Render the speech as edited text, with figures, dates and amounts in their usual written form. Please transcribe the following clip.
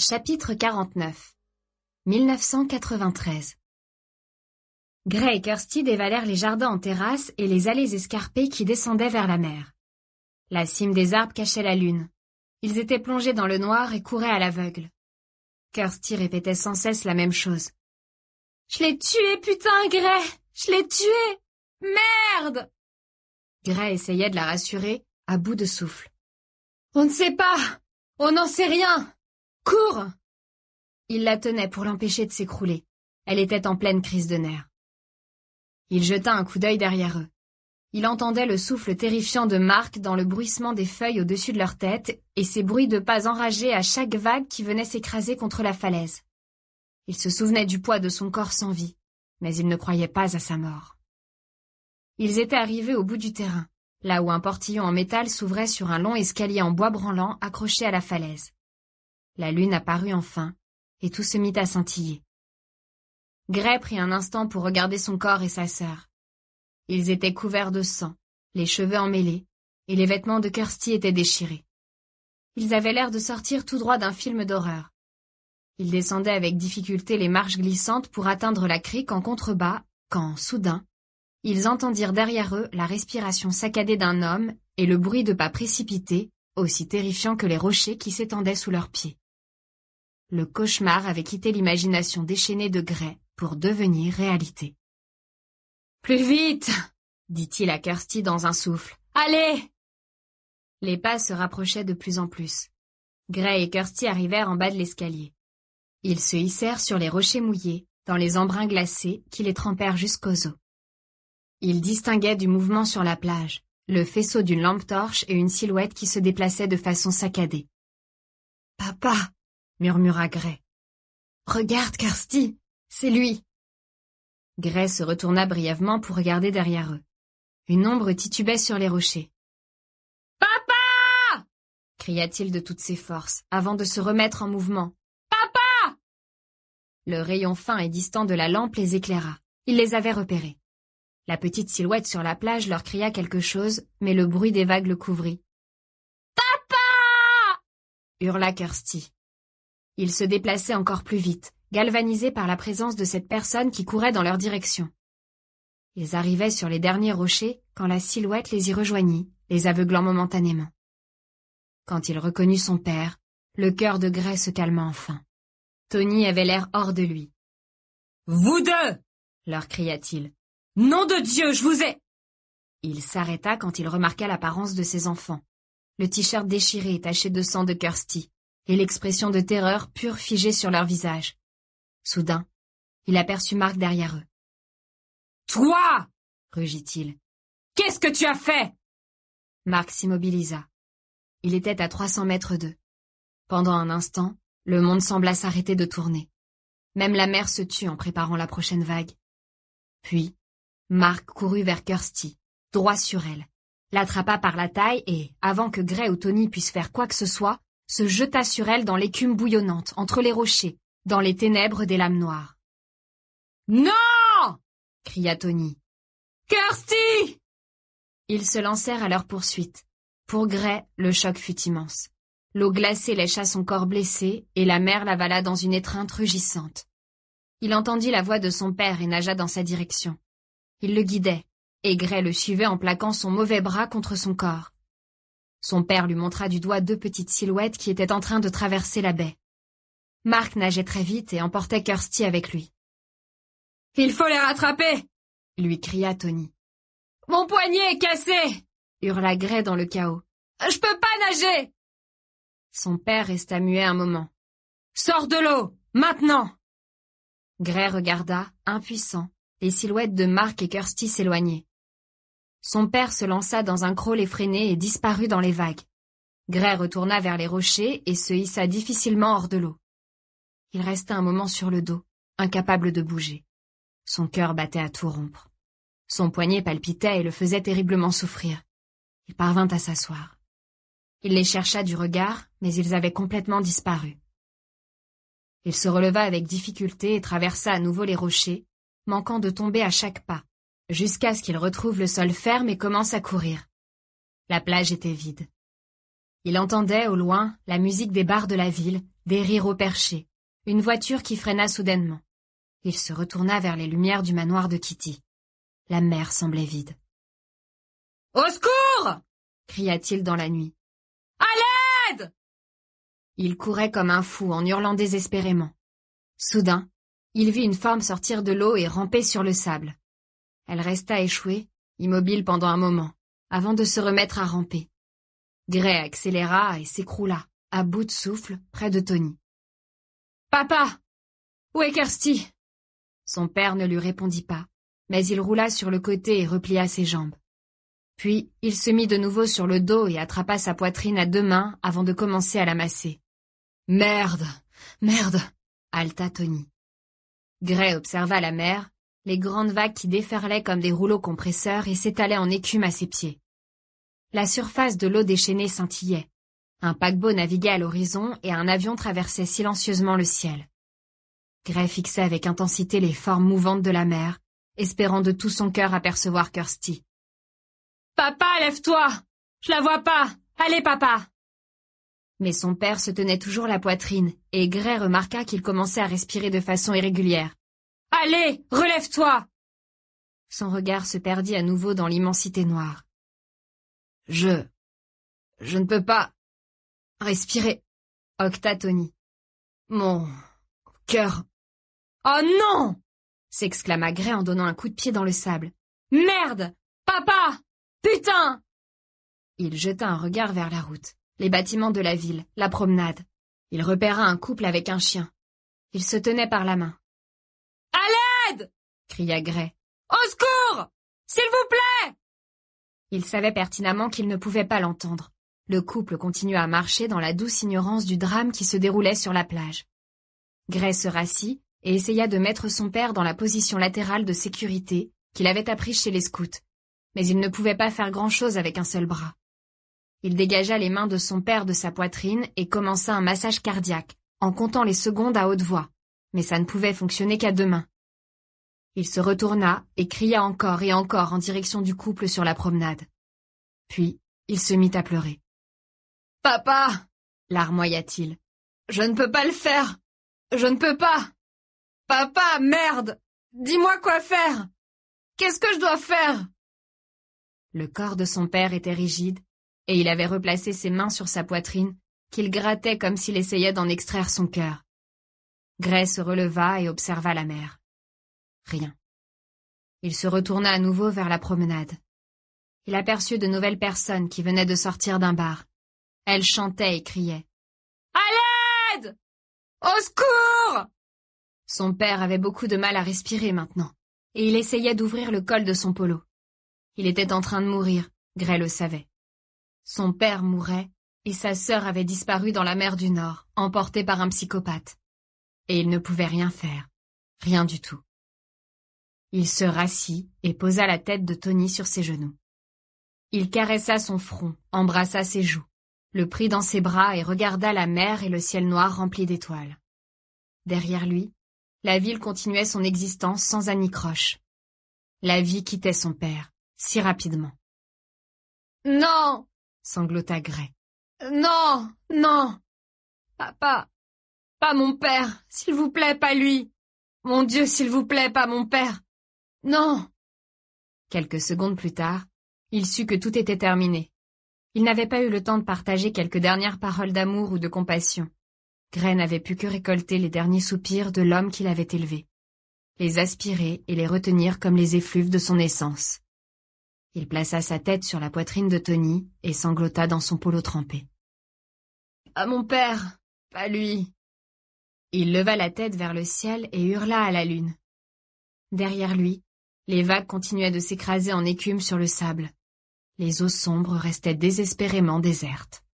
Chapitre 49 1993 Gray et Kirsty dévalèrent les jardins en terrasse et les allées escarpées qui descendaient vers la mer. La cime des arbres cachait la lune. Ils étaient plongés dans le noir et couraient à l'aveugle. Kirsty répétait sans cesse la même chose. « Je l'ai tué, putain, Gray! Je l'ai tué! Merde !» Gray essayait de la rassurer, à bout de souffle. « On ne sait pas! On n'en sait rien! Cours !» Il la tenait pour l'empêcher de s'écrouler. Elle était en pleine crise de nerfs. Il jeta un coup d'œil derrière eux. Il entendait le souffle terrifiant de Mark dans le bruissement des feuilles au-dessus de leur tête et ces bruits de pas enragés à chaque vague qui venait s'écraser contre la falaise. Il se souvenait du poids de son corps sans vie, mais il ne croyait pas à sa mort. Ils étaient arrivés au bout du terrain, là où un portillon en métal s'ouvrait sur un long escalier en bois branlant accroché à la falaise. La lune apparut enfin, et tout se mit à scintiller. Gray prit un instant pour regarder son corps et sa sœur. Ils étaient couverts de sang, les cheveux emmêlés, et les vêtements de Kirsty étaient déchirés. Ils avaient l'air de sortir tout droit d'un film d'horreur. Ils descendaient avec difficulté les marches glissantes pour atteindre la crique en contrebas, quand, soudain, ils entendirent derrière eux la respiration saccadée d'un homme et le bruit de pas précipités, aussi terrifiants que les rochers qui s'étendaient sous leurs pieds. Le cauchemar avait quitté l'imagination déchaînée de Gray pour devenir réalité. « Plus vite !» dit-il à Kirsty dans un souffle. « Allez !» Les pas se rapprochaient de plus en plus. Gray et Kirsty arrivèrent en bas de l'escalier. Ils se hissèrent sur les rochers mouillés, dans les embruns glacés qui les trempèrent jusqu'aux os. Ils distinguaient du mouvement sur la plage, le faisceau d'une lampe torche et une silhouette qui se déplaçait de façon saccadée. « Papa !» murmura Gray. « Regarde, Kirsty, c'est lui !» Gray se retourna brièvement pour regarder derrière eux. Une ombre titubait sur les rochers. « Papa !» cria-t-il de toutes ses forces, avant de se remettre en mouvement. « Papa !» Le rayon fin et distant de la lampe les éclaira. Il les avait repérés. La petite silhouette sur la plage leur cria quelque chose, mais le bruit des vagues le couvrit. « Papa !» hurla Kirsty. Ils se déplaçaient encore plus vite, galvanisés par la présence de cette personne qui courait dans leur direction. Ils arrivaient sur les derniers rochers quand la silhouette les y rejoignit, les aveuglant momentanément. Quand il reconnut son père, le cœur de Gray se calma enfin. Tony avait l'air hors de lui. « Vous deux !» leur cria-t-il. « Nom de Dieu, je vous ai !» Il s'arrêta quand il remarqua l'apparence de ses enfants, le t-shirt déchiré et taché de sang de Kirsty, et l'expression de terreur pure figée sur leur visage. Soudain, il aperçut Mark derrière eux. « Toi !» rugit-il. « Qu'est-ce que tu as fait ?» Mark s'immobilisa. Il était à 300 mètres d'eux. Pendant un instant, le monde sembla s'arrêter de tourner. Même la mer se tut en préparant la prochaine vague. Puis, Mark courut vers Kirsty, droit sur elle, l'attrapa par la taille et, avant que Gray ou Tony puissent faire quoi que ce soit, se jeta sur elle dans l'écume bouillonnante, entre les rochers, dans les ténèbres des lames noires. « Non !» cria Tony. « Kirsty !» Ils se lancèrent à leur poursuite. Pour Gray, le choc fut immense. L'eau glacée lécha son corps blessé et la mer l'avala dans une étreinte rugissante. Il entendit la voix de son père et nagea dans sa direction. Il le guidait, et Gray le suivait en plaquant son mauvais bras contre son corps. Son père lui montra du doigt 2 petites silhouettes qui étaient en train de traverser la baie. Mark nageait très vite et emportait Kirsty avec lui. « Il faut les rattraper !» lui cria Tony. « Mon poignet est cassé !» hurla Gray dans le chaos. « Je peux pas nager !» Son père resta muet un moment. « Sors de l'eau, maintenant !» Gray regarda, impuissant, les silhouettes de Mark et Kirsty s'éloigner. Son père se lança dans un crawl effréné et disparut dans les vagues. Gray retourna vers les rochers et se hissa difficilement hors de l'eau. Il resta un moment sur le dos, incapable de bouger. Son cœur battait à tout rompre. Son poignet palpitait et le faisait terriblement souffrir. Il parvint à s'asseoir. Il les chercha du regard, mais ils avaient complètement disparu. Il se releva avec difficulté et traversa à nouveau les rochers, manquant de tomber à chaque pas, jusqu'à ce qu'il retrouve le sol ferme et commence à courir. La plage était vide. Il entendait, au loin, la musique des bars de la ville, des rires au perché, une voiture qui freina soudainement. Il se retourna vers les lumières du manoir de Kitty. La mer semblait vide. « Au secours !» cria-t-il dans la nuit. « À l'aide !» Il courait comme un fou en hurlant désespérément. Soudain, il vit une forme sortir de l'eau et ramper sur le sable. Elle resta échouée, immobile pendant un moment, avant de se remettre à ramper. Gray accéléra et s'écroula, à bout de souffle, près de Tony. « Papa! Où est Kirsty ?» Son père ne lui répondit pas, mais il roula sur le côté et replia ses jambes. Puis, il se mit de nouveau sur le dos et attrapa sa poitrine à 2 mains avant de commencer à la masser. « Merde! Merde !» haleta Tony. Gray observa la mer, les grandes vagues qui déferlaient comme des rouleaux compresseurs et s'étalaient en écume à ses pieds. La surface de l'eau déchaînée scintillait. Un paquebot naviguait à l'horizon et un avion traversait silencieusement le ciel. Gray fixait avec intensité les formes mouvantes de la mer, espérant de tout son cœur apercevoir Kirsty. « Papa, lève-toi! Je la vois pas! Allez, papa !» Mais son père se tenait toujours la poitrine, et Gray remarqua qu'il commençait à respirer de façon irrégulière. « Allez, relève-toi !» Son regard se perdit à nouveau dans l'immensité noire. « Je ne peux pas respirer, » octa Tony. « Mon cœur... »« Oh non !» s'exclama Gray en donnant un coup de pied dans le sable. « Merde! Papa! Putain !» Il jeta un regard vers la route, les bâtiments de la ville, la promenade. Il repéra un couple avec un chien. Ils se tenaient par la main. « À l'aide !» cria Gray. « Au secours! S'il vous plaît !» Il savait pertinemment qu'il ne pouvait pas l'entendre. Le couple continua à marcher dans la douce ignorance du drame qui se déroulait sur la plage. Gray se rassit et essaya de mettre son père dans la position latérale de sécurité qu'il avait apprise chez les scouts, mais il ne pouvait pas faire grand-chose avec un seul bras. Il dégagea les mains de son père de sa poitrine et commença un massage cardiaque, en comptant les secondes à haute voix, mais ça ne pouvait fonctionner qu'à 2 mains. Il se retourna et cria encore et encore en direction du couple sur la promenade. Puis, il se mit à pleurer. « Papa !» larmoya-t-il. « Je ne peux pas le faire. Je ne peux pas. Papa, merde! Dis-moi quoi faire. Qu'est-ce que je dois faire ?» Le corps de son père était rigide, et il avait replacé ses mains sur sa poitrine, qu'il grattait comme s'il essayait d'en extraire son cœur. Gray se releva et observa la mer. Rien. Il se retourna à nouveau vers la promenade. Il aperçut de nouvelles personnes qui venaient de sortir d'un bar. Elles chantaient et criaient. « À l'aide! Au secours !» Son père avait beaucoup de mal à respirer maintenant, et il essayait d'ouvrir le col de son polo. Il était en train de mourir, Gray le savait. Son père mourait, et sa sœur avait disparu dans la mer du Nord, emportée par un psychopathe. Et il ne pouvait rien faire, rien du tout. Il se rassit et posa la tête de Tony sur ses genoux. Il caressa son front, embrassa ses joues, le prit dans ses bras et regarda la mer et le ciel noir rempli d'étoiles. Derrière lui, la ville continuait son existence sans anicroche. La vie quittait son père, si rapidement. « Non !» sanglota Gray. « Non, non! Papa, pas mon père, s'il vous plaît, pas lui! Mon Dieu, s'il vous plaît, pas mon père! Non !» Quelques secondes plus tard, il sut que tout était terminé. Il n'avait pas eu le temps de partager quelques dernières paroles d'amour ou de compassion. Gray n'avait pu que récolter les derniers soupirs de l'homme qu'il avait élevé, les aspirer et les retenir comme les effluves de son essence. Il plaça sa tête sur la poitrine de Tony et sanglota dans son polo trempé. « Ah, mon père, pas lui !» Il leva la tête vers le ciel et hurla à la lune. Derrière lui, les vagues continuaient de s'écraser en écume sur le sable. Les eaux sombres restaient désespérément désertes.